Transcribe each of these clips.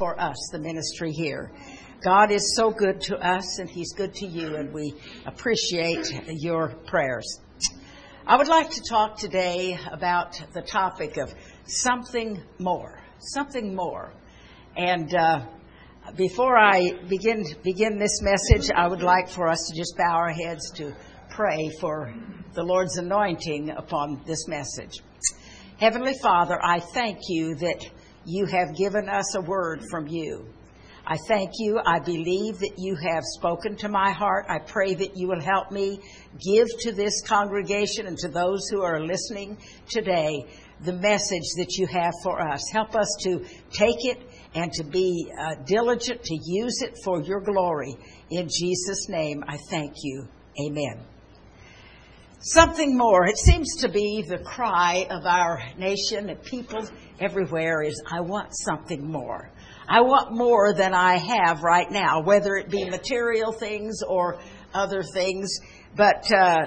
for us, the ministry here. God is so good to us, and He's good to you, and we appreciate your prayers. I would like to talk today about the topic of something more. Something more. And before I begin this message, I would like for us to just bow our heads to pray for the Lord's anointing upon this message. Heavenly Father, I thank you that you have given us a word from you. I thank you. I believe that you have spoken to my heart. I pray that you will help me give to this congregation and to those who are listening today the message that you have for us. Help us to take it and to be diligent to use it for your glory. In Jesus' name, I thank you. Amen. Something more. It seems to be the cry of our nation and people everywhere is, I want something more. I want more than I have right now, whether it be material things or other things. But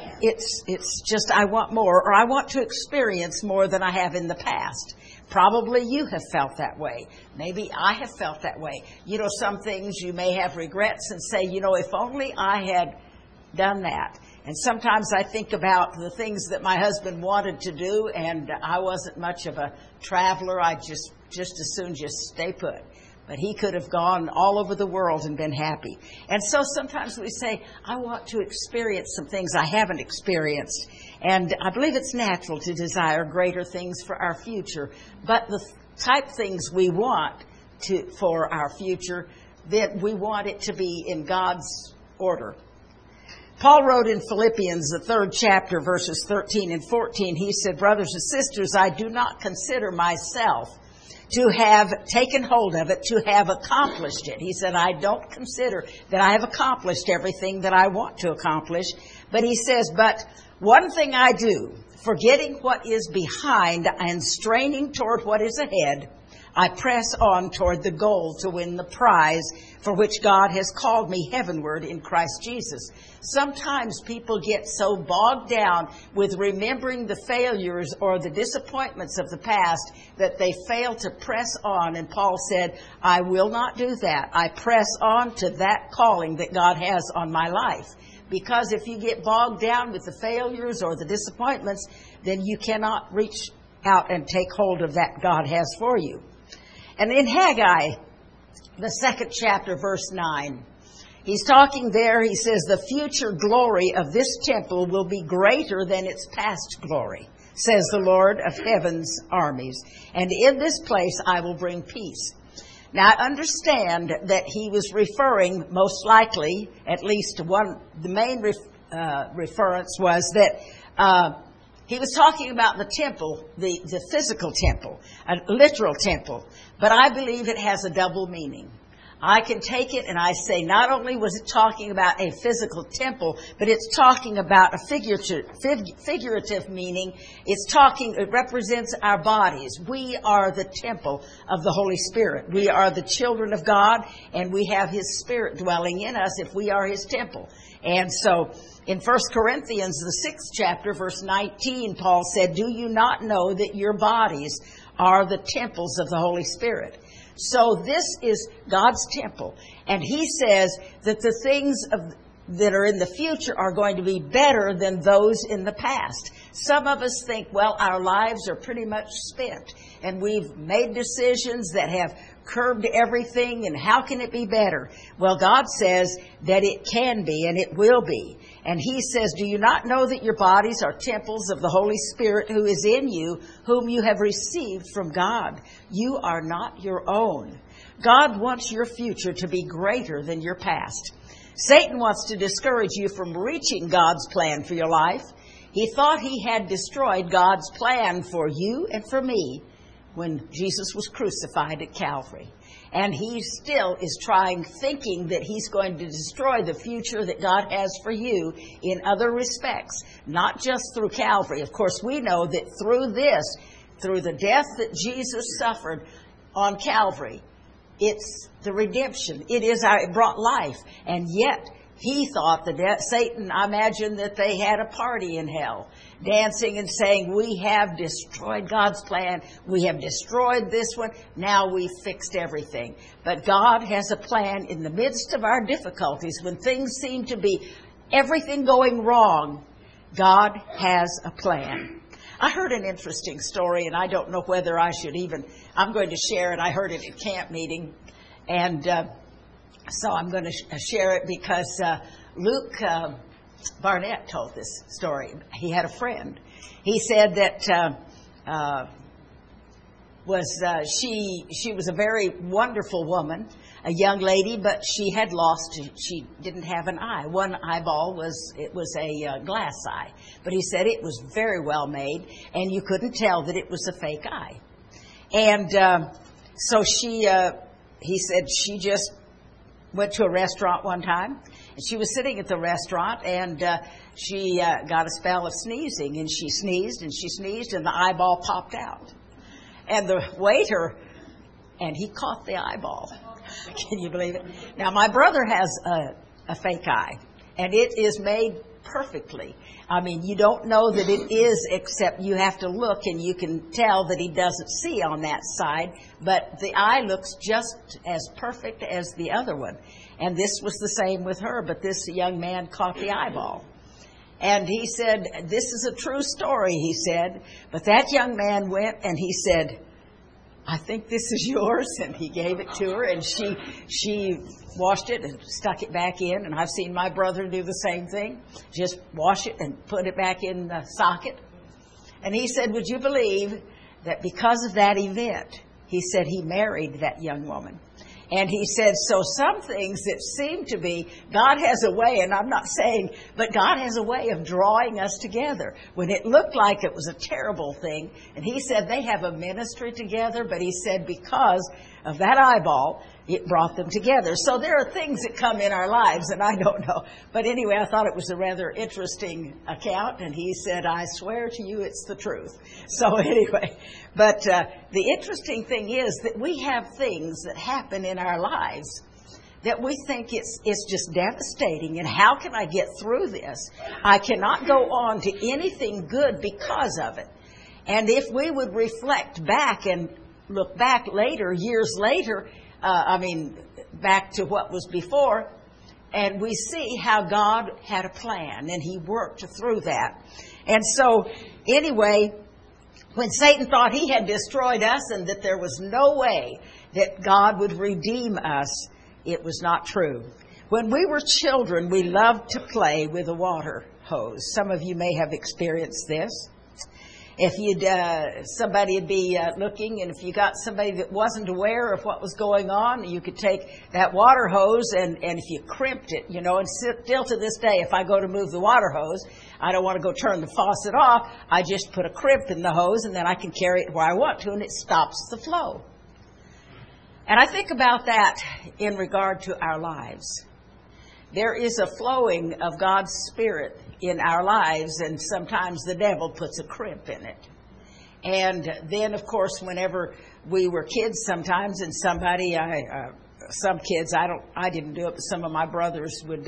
it's just I want more, or I want to experience more than I have in the past. Probably you have felt that way. Maybe I have felt that way. You know, some things you may have regrets and say, you know, if only I had done that. And sometimes I think about the things that my husband wanted to do, and I wasn't much of a traveler. I just as soon just stay put. But he could have gone all over the world and been happy. And so sometimes we say, I want to experience some things I haven't experienced. And I believe it's natural to desire greater things for our future. But the type things we want for our future, that we want it to be in God's order. Paul wrote in Philippians, the 3rd chapter, verses 13 and 14, he said, brothers and sisters, I do not consider myself to have taken hold of it, to have accomplished it. He said, I don't consider that I have accomplished everything that I want to accomplish. But he says, but one thing I do, forgetting what is behind and straining toward what is ahead, I press on toward the goal to win the prize for which God has called me heavenward in Christ Jesus. Sometimes people get so bogged down with remembering the failures or the disappointments of the past that they fail to press on. And Paul said, I will not do that. I press on to that calling that God has on my life. Because if you get bogged down with the failures or the disappointments, then you cannot reach out and take hold of that God has for you. And in Haggai, the 2nd chapter, verse 9, he's talking there, he says, the future glory of this temple will be greater than its past glory, says the Lord of heaven's armies. And in this place I will bring peace. Now, I understand that he was referring, most likely, at least one, the main reference was that he was talking about the temple, the physical temple, a literal temple. But I believe it has a double meaning. I can take it and I say not only was it talking about a physical temple, but it's talking about a figurative meaning. It represents our bodies. We are the temple of the Holy Spirit. We are the children of God, and we have His Spirit dwelling in us if we are His temple. And so in 1 Corinthians, the 6th chapter, verse 19, Paul said, do you not know that your bodies are the temples of the Holy Spirit? So this is God's temple. And he says that the things that are in the future are going to be better than those in the past. Some of us think, well, our lives are pretty much spent, and we've made decisions that have curbed everything, and how can it be better? Well, God says that it can be, and it will be. And he says, do you not know that your bodies are temples of the Holy Spirit who is in you, whom you have received from God? You are not your own. God wants your future to be greater than your past. Satan wants to discourage you from reaching God's plan for your life. He thought he had destroyed God's plan for you and for me when Jesus was crucified at Calvary. And he still is thinking that he's going to destroy the future that God has for you in other respects, not just through Calvary. Of course, we know that through the death that Jesus suffered on Calvary, it's the redemption. It brought life. And yet, he thought that Satan, I imagine that they had a party in hell, dancing and saying, we have destroyed God's plan. We have destroyed this one. Now we've fixed everything. But God has a plan in the midst of our difficulties. When things seem to be everything going wrong, God has a plan. I heard an interesting story, and I don't know whether I'm going to share it. I heard it at camp meeting, and so I'm going to share it because Luke Barnett told this story. He had a friend. He said that she was a very wonderful woman, a young lady, but she didn't have an eye. One eyeball was a glass eye. But he said it was very well made, and you couldn't tell that it was a fake eye. And so he said she just went to a restaurant one time, and she was sitting at the restaurant, and she got a spell of sneezing, and she sneezed, and the eyeball popped out. And the waiter, and he caught the eyeball. Can you believe it? Now, my brother has a fake eye, and it is made perfectly. I mean, you don't know that it is, except you have to look, and you can tell that he doesn't see on that side, but the eye looks just as perfect as the other one. And this was the same with her, but this young man caught the eyeball. And he said, this is a true story, he said, but that young man went and he said, I think this is yours, and he gave it to her, and she washed it and stuck it back in, and I've seen my brother do the same thing, just wash it and put it back in the socket. And he said, would you believe that because of that event, he said he married that young woman. And he said, so some things that seem to be, God has a way, and I'm not saying, but God has a way of drawing us together. When it looked like it was a terrible thing, and he said they have a ministry together, but he said because of that eyeball, it brought them together. So there are things that come in our lives, and I don't know. But anyway, I thought it was a rather interesting account, and he said, I swear to you it's the truth. So anyway, but the interesting thing is that we have things that happen in our lives that we think it's just devastating, and how can I get through this? I cannot go on to anything good because of it. And if we would reflect back and look back later, years later, back to what was before, and we see how God had a plan, and he worked through that. And so, anyway, when Satan thought he had destroyed us and that there was no way that God would redeem us, it was not true. When we were children, we loved to play with a water hose. Some of you may have experienced this. If somebody would be looking, and if you got somebody that wasn't aware of what was going on, you could take that water hose, and if you crimped it, and still to this day, if I go to move the water hose, I don't want to go turn the faucet off. I just put a crimp in the hose, and then I can carry it where I want to, and it stops the flow. And I think about that in regard to our lives. There is a flowing of God's Spirit in our lives, and sometimes the devil puts a crimp in it. And then, of course, whenever we were kids sometimes, and some kids, I didn't do it, but some of my brothers would,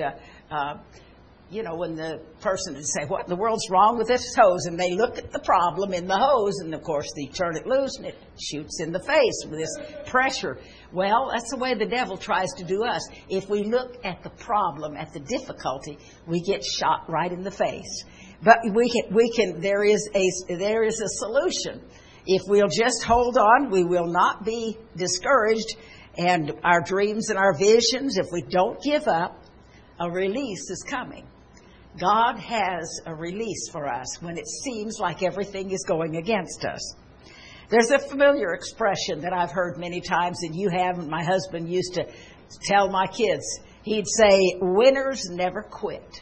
when the person would say, what in the world's wrong with this hose? And they look at the problem in the hose, and of course they turn it loose, and it shoots in the face with this pressure. Well, that's the way the devil tries to do us. If we look at the problem, at the difficulty, we get shot right in the face. But there is a solution. If we'll just hold on, we will not be discouraged, and our dreams and our visions, if we don't give up, a release is coming. God has a release for us when it seems like everything is going against us. There's a familiar expression that I've heard many times, and you have, and my husband used to tell my kids. He'd say, winners never quit,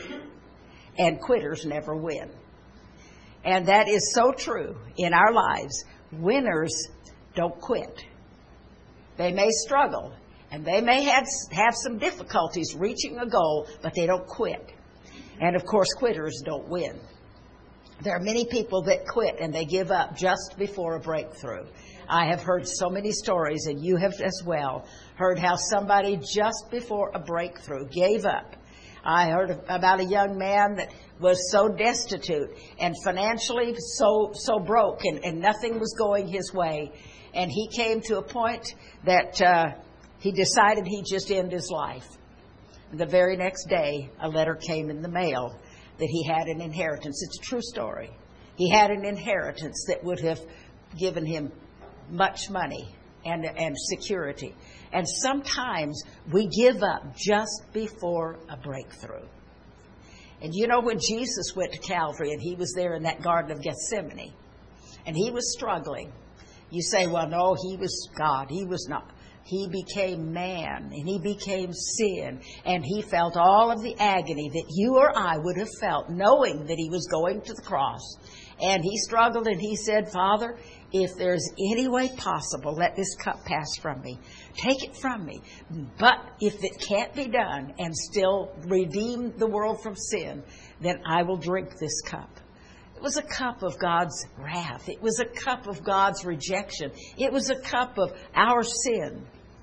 and quitters never win. And that is so true in our lives. Winners don't quit. They may struggle, and they may have some difficulties reaching a goal, but they don't quit. And of course, quitters don't win. There are many people that quit and they give up just before a breakthrough. I have heard so many stories, and you have as well, heard how somebody just before a breakthrough gave up. I heard about a young man that was so destitute and financially so broke, and nothing was going his way. And he came to a point that he decided he'd just end his life. The very next day, a letter came in the mail that he had an inheritance. It's a true story. He had an inheritance that would have given him much money and security. And sometimes we give up just before a breakthrough. And you know, when Jesus went to Calvary and he was there in that Garden of Gethsemane and he was struggling, you say, well, no, he was God. He was not. He became man and he became sin, and he felt all of the agony that you or I would have felt knowing that he was going to the cross. And he struggled and he said, Father, if there's any way possible, let this cup pass from me. Take it from me. But if it can't be done and still redeem the world from sin, then I will drink this cup. It was a cup of God's wrath. It was a cup of God's rejection. It was a cup of our sin.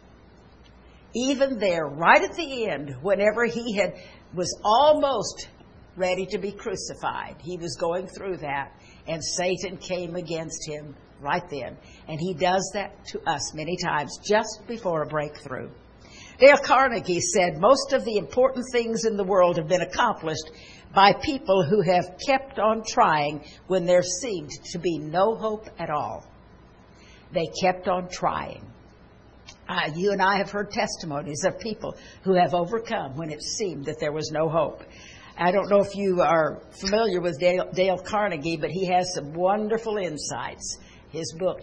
Even there, right at the end, whenever he was almost ready to be crucified, he was going through that, and Satan came against him right then. And he does that to us many times, just before a breakthrough. Dale Carnegie said, most of the important things in the world have been accomplished by people who have kept on trying when there seemed to be no hope at all. They kept on trying. You and I have heard testimonies of people who have overcome when it seemed that there was no hope. I don't know if you are familiar with Dale Carnegie, but he has some wonderful insights. His book,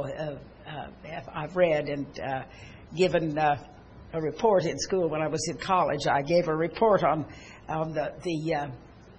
I've read and given a report in school when I was in college. I gave a report on the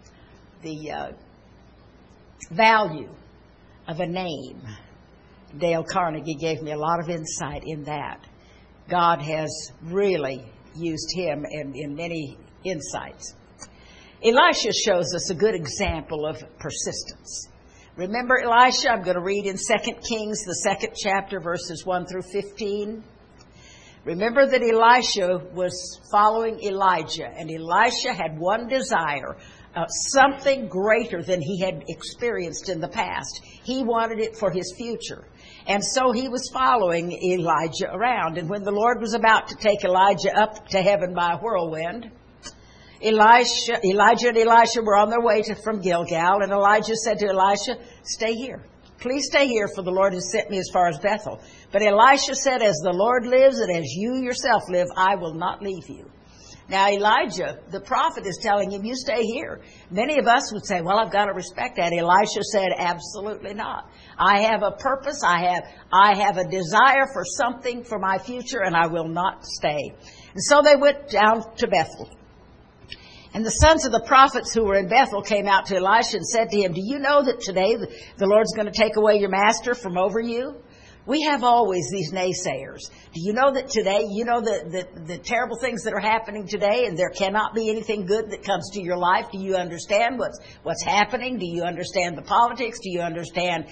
value of a name. Dale Carnegie gave me a lot of insight in that. God has really used him in many insights. Elisha shows us a good example of persistence. Remember Elisha? I'm going to read in 2 Kings, the 2nd chapter, verses 1 through 15. Remember that Elisha was following Elijah, and Elisha had one desire, something greater than he had experienced in the past. He wanted it for his future. And so he was following Elijah around. And when the Lord was about to take Elijah up to heaven by a whirlwind, Elijah and Elisha were on their way from Gilgal, and Elijah said to Elisha, stay here. Please stay here, for the Lord has sent me as far as Bethel. But Elisha said, as the Lord lives and as you yourself live, I will not leave you. Now Elijah, the prophet, is telling him, you stay here. Many of us would say, well, I've got to respect that. Elisha said, absolutely not. I have a purpose. I have a desire for something for my future, and I will not stay. And so they went down to Bethel. And the sons of the prophets who were in Bethel came out to Elisha and said to him, do you know that today the Lord's going to take away your master from over you? We have always these naysayers. Do you know that today, the terrible things that are happening today, and there cannot be anything good that comes to your life? Do you understand what's happening? Do you understand the politics? Do you understand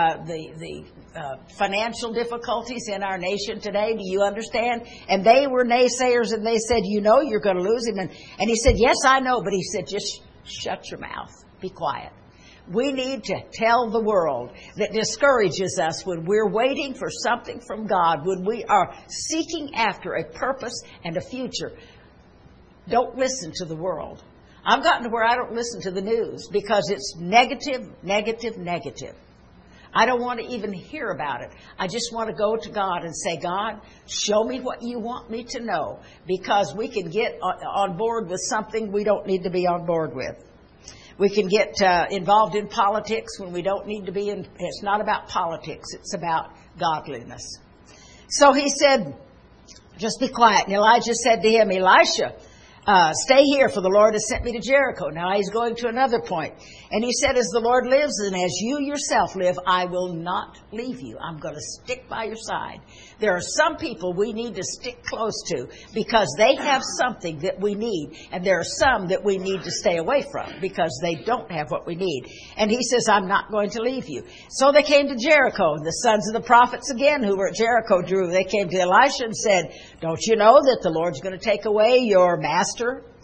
the financial difficulties in our nation today? Do you understand? And they were naysayers, and they said, you're going to lose him. And he said, yes, I know. But he said, just shut your mouth. Be quiet. We need to tell the world that discourages us when we're waiting for something from God, when we are seeking after a purpose and a future. Don't listen to the world. I've gotten to where I don't listen to the news because it's negative, negative, negative. I don't want to even hear about it. I just want to go to God and say, God, show me what you want me to know, because we can get on board with something we don't need to be on board with. We can get involved in politics when we don't need to be in. It's not about politics. It's about godliness. So he said, just be quiet. And Elijah said to him, Elisha, stay here, for the Lord has sent me to Jericho. Now he's going to another point. And he said, as the Lord lives and as you yourself live, I will not leave you. I'm going to stick by your side. There are some people we need to stick close to because they have something that we need. And there are some that we need to stay away from because they don't have what we need. And he says, I'm not going to leave you. So they came to Jericho. And the sons of the prophets again who were at Jericho drew. They came to Elisha and said, don't you know that the Lord's going to take away your master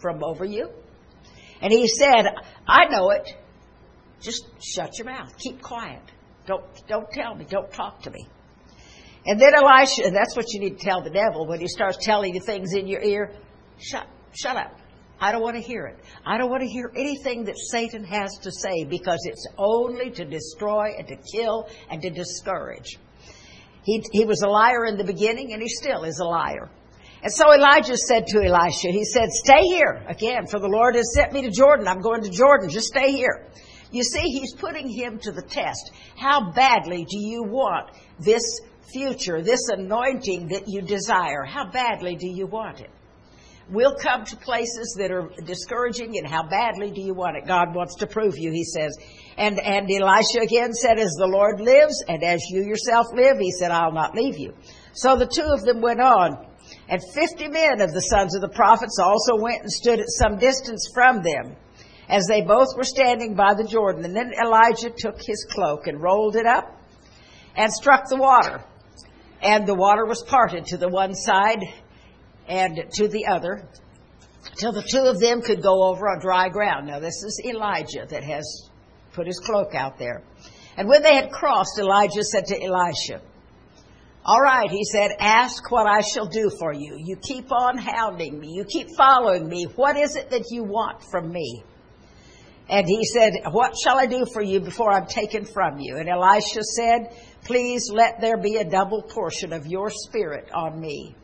from over you? And he said, I know it. Just shut your mouth. Keep quiet. Don't tell me. Don't talk to me. And then Elisha, and that's what you need to tell the devil when he starts telling you things in your ear. Shut up. I don't want to hear it. I don't want to hear anything that Satan has to say, because it's only to destroy and to kill and to discourage. He was a liar in the beginning, and he still is a liar. And so Elijah said to Elisha, he said, stay here. Again, for the Lord has sent me to Jordan. I'm going to Jordan. Just stay here. You see, he's putting him to the test. How badly do you want this future, this anointing that you desire? How badly do you want it? We'll come to places that are discouraging, and how badly do you want it? God wants to prove you, he says. And Elisha again said, as the Lord lives, and as you yourself live, he said, I'll not leave you. So the two of them went on. And 50 men of the sons of the prophets also went and stood at some distance from them, as they both were standing by the Jordan. And then Elijah took his cloak and rolled it up and struck the water. And the water was parted to the one side and to the other, till the two of them could go over on dry ground. Now this is Elijah that has put his cloak out there. And when they had crossed, Elijah said to Elisha, all right, he said, ask what I shall do for you. You keep on hounding me. You keep following me. What is it that you want from me? And he said, what shall I do for you before I'm taken from you? And Elisha said, please let there be a double portion of your spirit on me.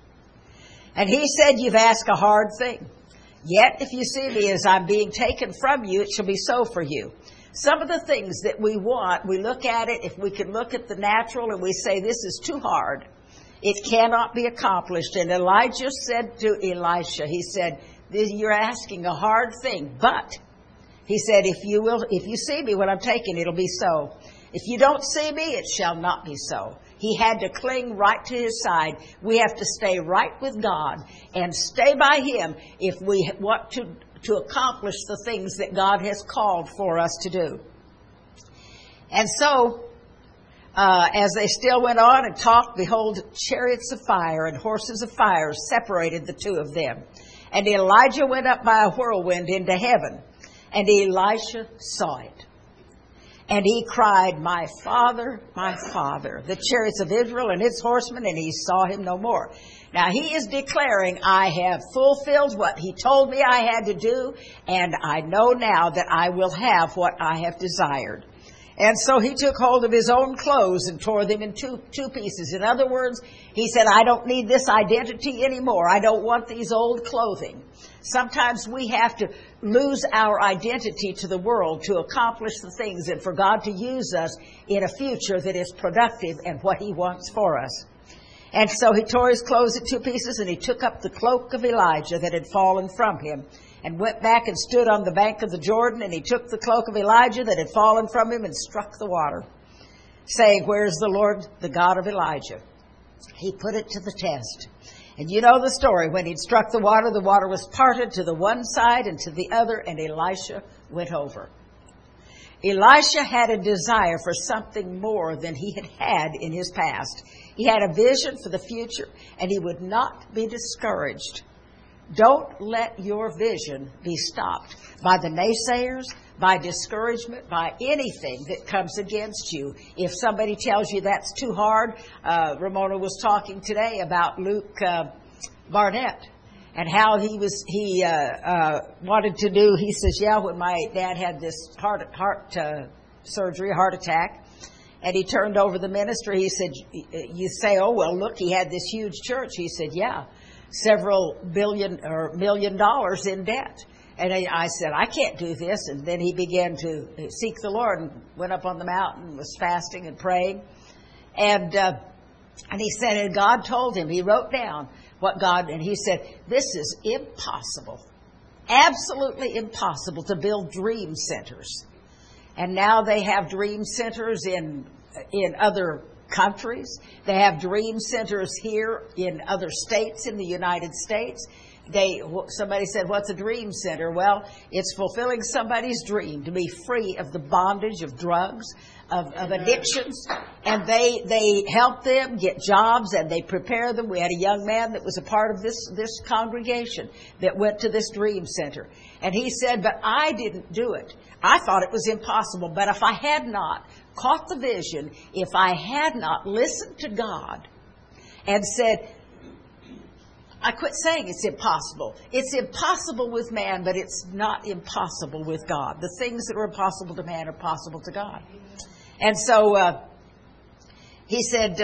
And he said, you've asked a hard thing. Yet if you see me as I'm being taken from you, it shall be so for you. Some of the things that we want, we look at it, if we can look at the natural and we say, this is too hard. It cannot be accomplished. And Elijah said to Elisha, he said, you're asking a hard thing. But, he said, if you see me when I'm taken, it'll be so. If you don't see me, it shall not be so. He had to cling right to his side. We have to stay right with God and stay by him if we want to accomplish the things that God has called for us to do. And so, as they still went on and talked, behold, chariots of fire and horses of fire separated the two of them. And Elijah went up by a whirlwind into heaven, and Elisha saw it. And he cried, my father, the chariots of Israel and its horsemen, and he saw him no more. Now he is declaring, I have fulfilled what he told me I had to do, and I know now that I will have what I have desired. And so he took hold of his own clothes and tore them in two pieces. In other words, he said, I don't need this identity anymore. I don't want these old clothing. Sometimes we have to lose our identity to the world to accomplish the things and for God to use us in a future that is productive and what he wants for us. And so he tore his clothes in two pieces, and he took up the cloak of Elijah that had fallen from him, and went back and stood on the bank of the Jordan, and he took the cloak of Elijah that had fallen from him and struck the water, saying, where is the Lord, the God of Elijah? He put it to the test. And you know the story. When he'd struck the water was parted to the one side and to the other, and Elisha went over. Elisha had a desire for something more than he had had in his past. He had a vision for the future, and he would not be discouraged. Don't let your vision be stopped by the naysayers, by discouragement, by anything that comes against you. If somebody tells you that's too hard, Ramona was talking today about Luke Barnett and how he wanted to do. He says, yeah, when my dad had this heart surgery, heart attack, and he turned over the ministry, he said, you say, oh, well, look, he had this huge church. He said, yeah, several $1 million in debt. And I said, I can't do this. And then he began to seek the Lord and went up on the mountain, was fasting and praying. And he said, and God told him, he wrote down what God, and he said, this is impossible, absolutely impossible to build dream centers. And now they have dream centers in other countries. They have dream centers here in other states in the United States. somebody said, what's a dream center? Well, it's fulfilling somebody's dream to be free of the bondage of drugs, of addictions, and they help them get jobs and they prepare them. We had a young man that was a part of this congregation that went to this dream center, and he said, but I didn't do it. I thought it was impossible, but if I had not caught the vision, if I had not listened to God and said, I quit saying it's impossible. It's impossible with man, but it's not impossible with God. The things that are impossible to man are possible to God. And so he said,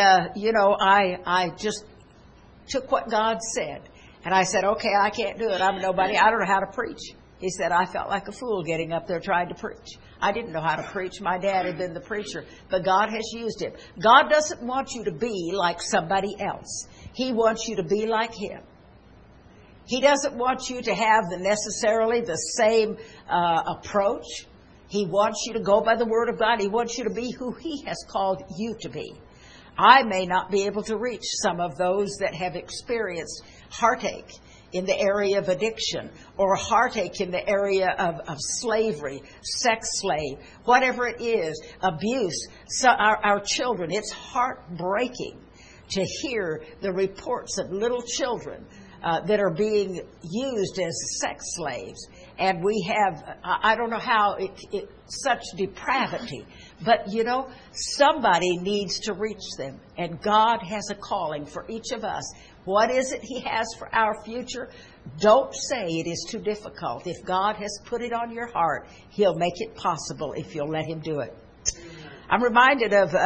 I just took what God said. And I said, okay, I can't do it. I'm nobody. I don't know how to preach. He said, I felt like a fool getting up there trying to preach. I didn't know how to preach. My dad had been the preacher, but God has used him. God doesn't want you to be like somebody else. He wants you to be like him. He doesn't want you to have necessarily the same approach. He wants you to go by the Word of God. He wants you to be who He has called you to be. I may not be able to reach some of those that have experienced heartache in the area of addiction, or heartache in the area of slavery, sex slave, whatever it is, abuse. So our children, it's heartbreaking to hear the reports of little children that are being used as sex slaves. And we have, I don't know how, such depravity. But, somebody needs to reach them. And God has a calling for each of us. What is it He has for our future? Don't say it is too difficult. If God has put it on your heart, He'll make it possible if you'll let Him do it. I'm reminded of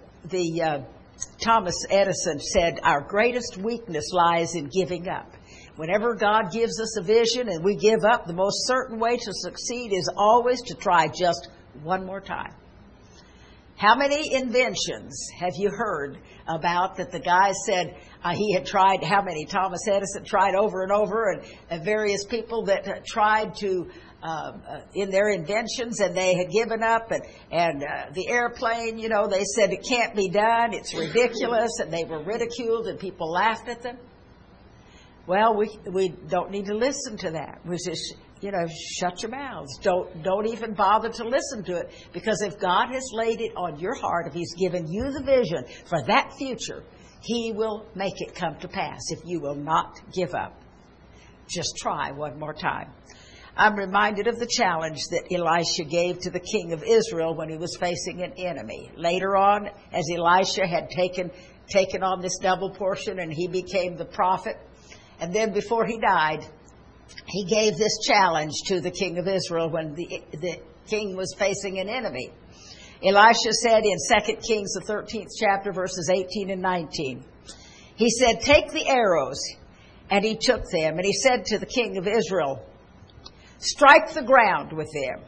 Thomas Edison said, our greatest weakness lies in giving up. Whenever God gives us a vision and we give up, the most certain way to succeed is always to try just one more time. How many inventions have you heard about that the guy said he had tried, how many? Thomas Edison tried over and over, and various people that tried to in their inventions, and they had given up, and the airplane, they said it can't be done, it's ridiculous, and they were ridiculed and people laughed at them. Well, we don't need to listen to that. We just, shut your mouths. Don't even bother to listen to it, because if God has laid it on your heart, if He's given you the vision for that future, He will make it come to pass if you will not give up. Just try one more time. I'm reminded of the challenge that Elisha gave to the king of Israel when he was facing an enemy. Later on, as Elisha had taken on this double portion and he became the prophet, and then before he died, he gave this challenge to the king of Israel when the king was facing an enemy. Elisha said in 2 Kings, the 13th chapter, verses 18 and 19, he said, take the arrows. And he took them. And he said to the king of Israel, strike the ground with them.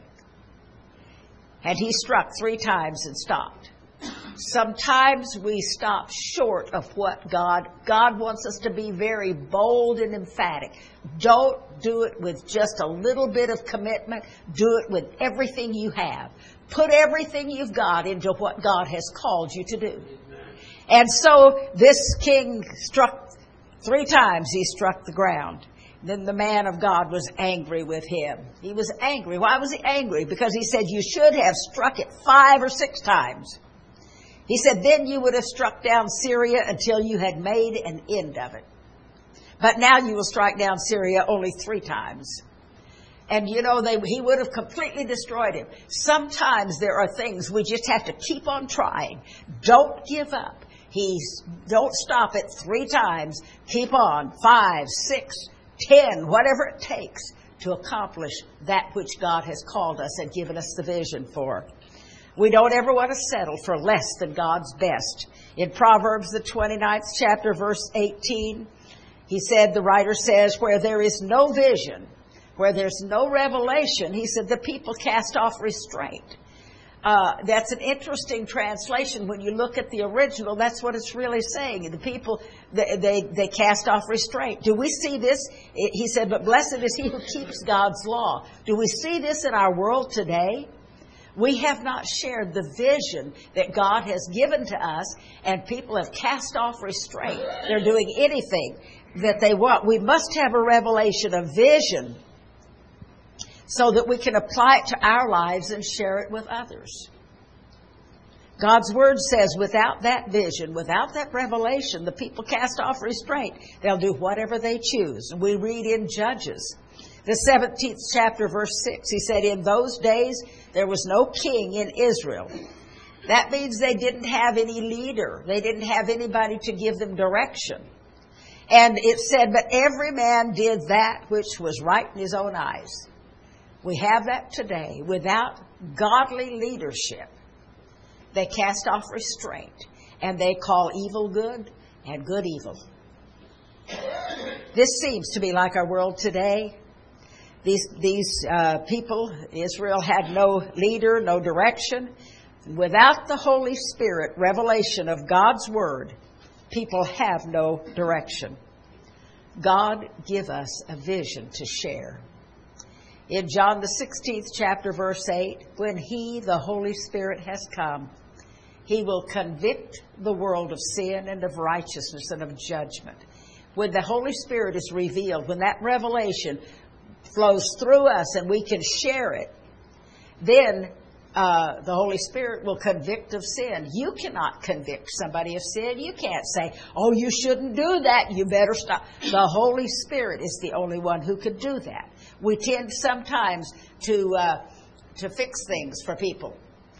And he struck 3 times and stopped. Sometimes we stop short of what God wants us to be very bold and emphatic. Don't do it with just a little bit of commitment. Do it with everything you have. Put everything you've got into what God has called you to do. And so this king struck 3 times, he struck the ground. Then the man of God was angry with him. He was angry. Why was he angry? Because he said, you should have struck it 5 or 6 times. He said, then you would have struck down Syria until you had made an end of it. But now you will strike down Syria only 3 times. And he would have completely destroyed him. Sometimes there are things we just have to keep on trying. Don't give up. Don't stop it 3 times. Keep on 5, 6, 10, whatever it takes to accomplish that which God has called us and given us the vision for. We don't ever want to settle for less than God's best. In Proverbs, the 29th chapter, verse 18, the writer says, where there is no vision, where there's no revelation, he said, the people cast off restraint. That's an interesting translation. When you look at the original, that's what it's really saying. The people, they cast off restraint. Do we see this? He said, but blessed is he who keeps God's law. Do we see this in our world today? We have not shared the vision that God has given to us, and people have cast off restraint. They're doing anything. that they want. We must have a revelation, a vision, so that we can apply it to our lives and share it with others. God's Word says without that vision, without that revelation, the people cast off restraint. They'll do whatever they choose. We read in Judges, the 17th chapter, verse 6, he said, in those days there was no king in Israel. That means they didn't have any leader. They didn't have anybody to give them direction. And it said, but every man did that which was right in his own eyes. We have that today. Without godly leadership, they cast off restraint, and they call evil good and good evil. This seems to be like our world today. These people, Israel had no leader, no direction. Without the Holy Spirit, revelation of God's Word, people have no direction. God give us a vision to share. In John the 16th chapter, verse 8, when He, the Holy Spirit, has come, He will convict the world of sin and of righteousness and of judgment. When the Holy Spirit is revealed, when that revelation flows through us and we can share it, then the Holy Spirit will convict of sin. You cannot convict somebody of sin. You can't say, oh, you shouldn't do that. You better stop. The Holy Spirit is the only one who could do that. We tend sometimes to fix things for people.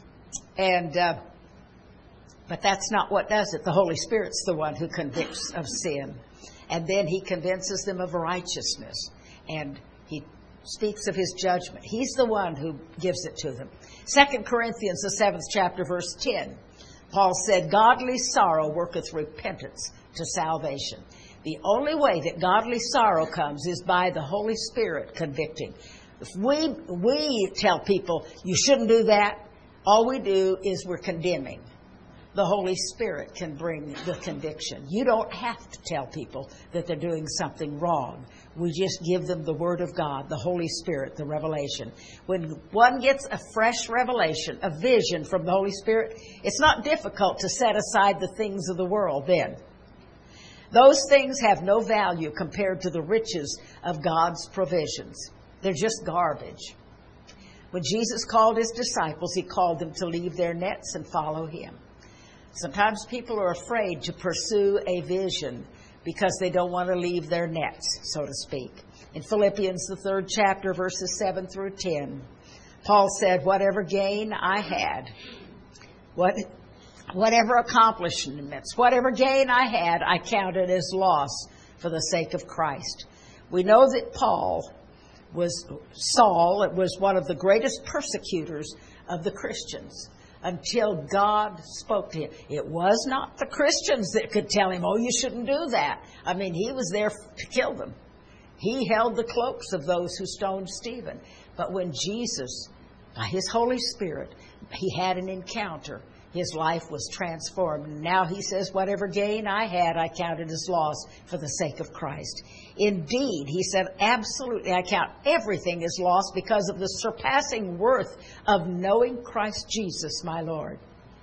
But that's not what does it. The Holy Spirit's the one who convicts of sin. And then He convinces them of righteousness. And He speaks of His judgment. He's the one who gives it to them. 2 Corinthians, the 7th chapter, verse 10. Paul said, godly sorrow worketh repentance to salvation. The only way that godly sorrow comes is by the Holy Spirit convicting. If we tell people, you shouldn't do that, all we do is we're condemning. The Holy Spirit can bring the conviction. You don't have to tell people that they're doing something wrong. We just give them the Word of God, the Holy Spirit, the revelation. When one gets a fresh revelation, a vision from the Holy Spirit, it's not difficult to set aside the things of the world then. Those things have no value compared to the riches of God's provisions. They're just garbage. When Jesus called His disciples, He called them to leave their nets and follow Him. Sometimes people are afraid to pursue a vision because they don't want to leave their nets, so to speak. In Philippians, the 3rd chapter, verses 7 through 10, Paul said, whatever gain I had, whatever accomplishments, whatever gain I had, I counted as loss for the sake of Christ. We know that Saul was one of the greatest persecutors of the Christians. Until God spoke to him. It was not the Christians that could tell him, oh, you shouldn't do that. I mean, he was there to kill them. He held the cloaks of those who stoned Stephen. But when Jesus, by His Holy Spirit, He had an encounter, his life was transformed. Now he says, whatever gain I had, I counted as loss for the sake of Christ. Indeed, he said, absolutely, I count everything as loss because of the surpassing worth of knowing Christ Jesus, my Lord.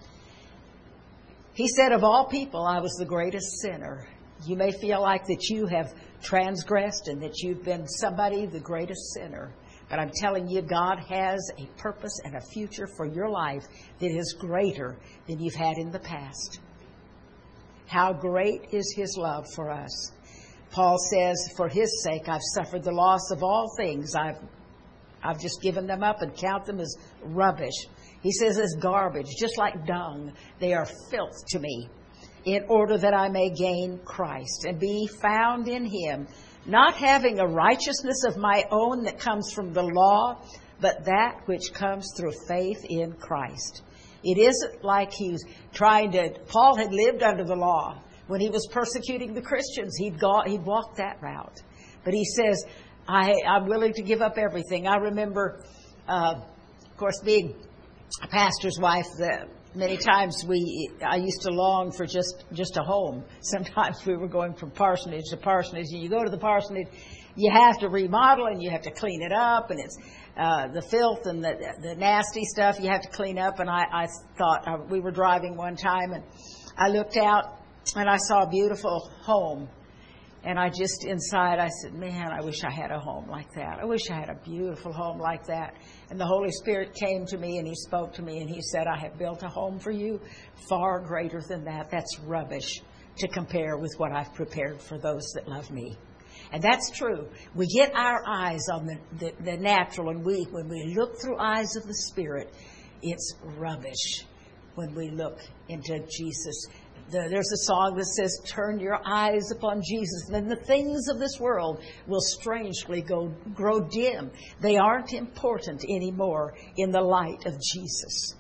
He said, of all people, I was the greatest sinner. You may feel like that you have transgressed and that you've been somebody, the greatest sinner. But I'm telling you, God has a purpose and a future for your life that is greater than you've had in the past. How great is His love for us. Paul says, for His sake, I've suffered the loss of all things. I've just given them up and count them as rubbish. He says, as garbage, just like dung, they are filth to me, in order that I may gain Christ and be found in Him, not having a righteousness of my own that comes from the law, but that which comes through faith in Christ. It isn't like he's Paul had lived under the law. When he was persecuting the Christians, he'd walked that route. But he says, I'm willing to give up everything. I remember, of course, being a pastor's wife, many times I used to long for just a home. Sometimes we were going from parsonage to parsonage, and you go to the parsonage, you have to remodel and you have to clean it up, and it's the filth and the nasty stuff you have to clean up. And I thought, we were driving one time, and I looked out and I saw a beautiful home, And I just inside, I said, man, I wish I had a home like that. I wish I had a beautiful home like that. And the Holy Spirit came to me and He spoke to me and He said, I have built a home for you far greater than that. That's rubbish to compare with what I've prepared for those that love me. And that's true. We get our eyes on the natural, and when we look through eyes of the Spirit, it's rubbish when we look into Jesus. There's a song that says, turn your eyes upon Jesus, and then the things of this world will strangely grow dim. They aren't important anymore in the light of Jesus.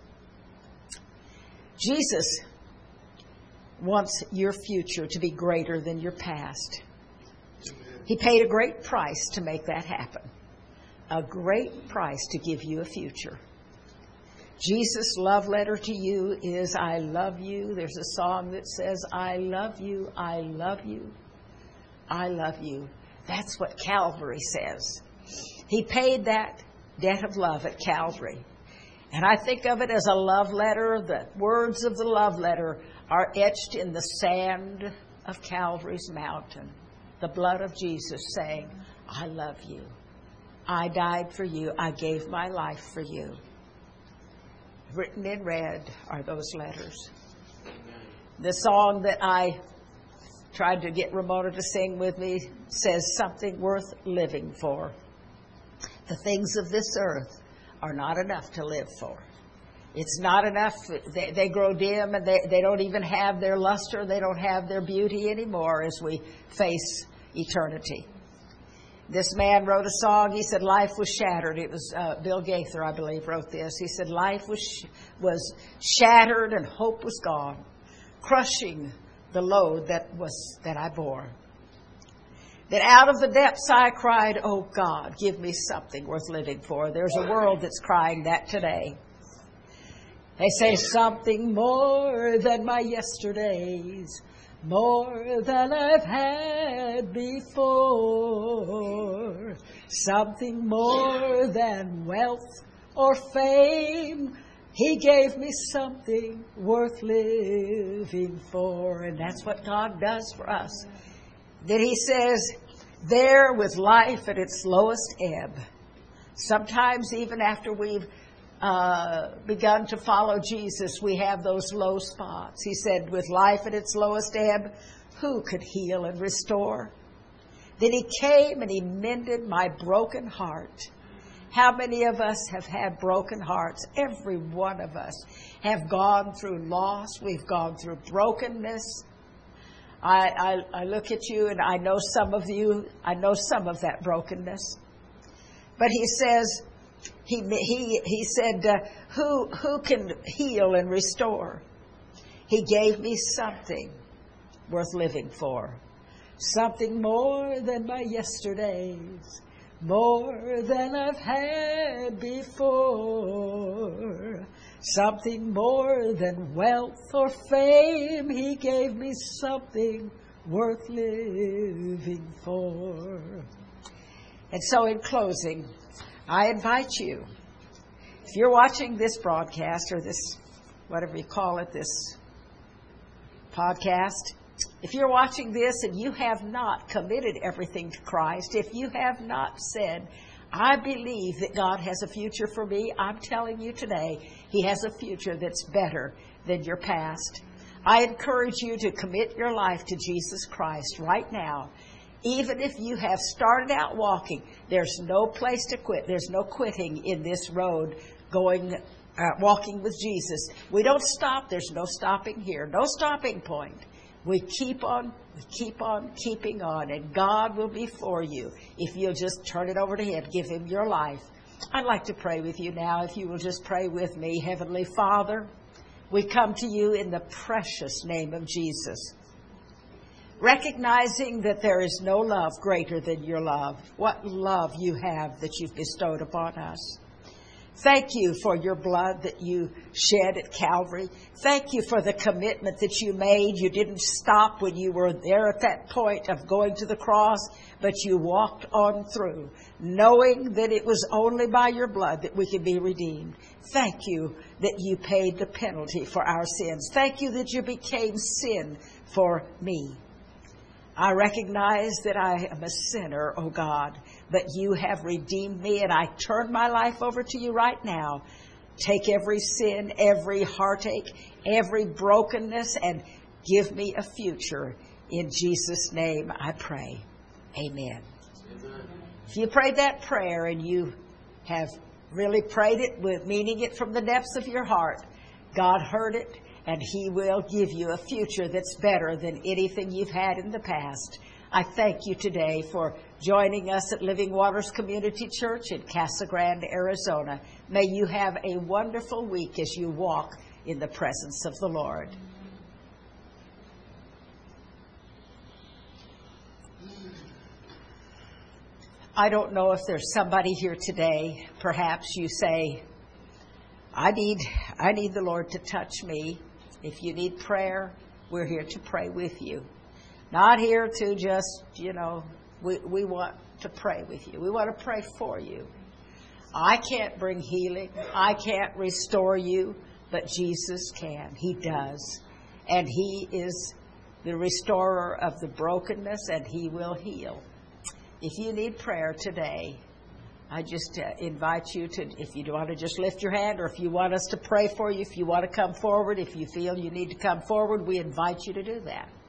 Jesus wants your future to be greater than your past. He paid a great price to make that happen. A great price to give you a future. Jesus' love letter to you is, I love you. There's a song that says, I love you, I love you, I love you. That's what Calvary says. He paid that debt of love at Calvary. And I think of it as a love letter. The words of the love letter are etched in the sand of Calvary's mountain. The blood of Jesus saying, I love you. I died for you. I gave my life for you. Written in red are those letters. The song that I tried to get Ramona to sing with me says something worth living for. The things of this earth are not enough to live for. It's not enough. They grow dim, and they don't even have their luster. They don't have their beauty anymore as we face eternity. This man wrote a song. He said, life was shattered. It was Bill Gaither, I believe, wrote this. He said, life was shattered and hope was gone, crushing the load that I bore. That out of the depths I cried, oh God, give me something worth living for. There's a world that's crying that today. They say something more than my yesterdays, more than I've had before, something more than wealth or fame. He gave me something worth living for. And that's what God does for us. Then He says, there with life at its lowest ebb. Sometimes even after we've begun to follow Jesus, we have those low spots. He said, with life at its lowest ebb, who could heal and restore? Then He came and He mended my broken heart. How many of us have had broken hearts? Every one of us have gone through loss. We've gone through brokenness. I look at you, and I know some of you. I know some of that brokenness. But He says, He said, who can heal and restore? He gave me something worth living for. Something more than my yesterdays, more than I've had before. Something more than wealth or fame. He gave me something worth living for. And so in closing, I invite you, if you're watching this broadcast or this, whatever you call it, this podcast, if you're watching this and you have not committed everything to Christ, if you have not said, I believe that God has a future for me, I'm telling you today, He has a future that's better than your past. I encourage you to commit your life to Jesus Christ right now. Even if you have started out walking, there's no place to quit. There's no quitting in this road walking with Jesus. We don't stop. There's no stopping here. No stopping point. We keep on keeping on, and God will be for you if you'll just turn it over to Him, give Him your life. I'd like to pray with you now, if you will just pray with me. Heavenly Father, we come to you in the precious name of Jesus, recognizing that there is no love greater than your love. What love you have that you've bestowed upon us. Thank you for your blood that you shed at Calvary. Thank you for the commitment that you made. You didn't stop when you were there at that point of going to the cross, but you walked on through, knowing that it was only by your blood that we could be redeemed. Thank you that you paid the penalty for our sins. Thank you that you became sin for me. I recognize that I am a sinner, oh God, but you have redeemed me, and I turn my life over to you right now. Take every sin, every heartache, every brokenness, and give me a future. In Jesus' name I pray. Amen. Amen. If you prayed that prayer and you have really prayed it with meaning it from the depths of your heart, God heard it, and He will give you a future that's better than anything you've had in the past. I thank you today for joining us at Living Waters Community Church in Casa Grande, Arizona. May you have a wonderful week as you walk in the presence of the Lord. I don't know if there's somebody here today, perhaps you say, I need the Lord to touch me. If you need prayer, we're here to pray with you. Not here to just, we want to pray with you. We want to pray for you. I can't bring healing. I can't restore you, but Jesus can. He does. And He is the restorer of the brokenness, and He will heal. If you need prayer today, I just invite you to, if you want to just lift your hand, or if you want us to pray for you, if you want to come forward, if you feel you need to come forward, we invite you to do that.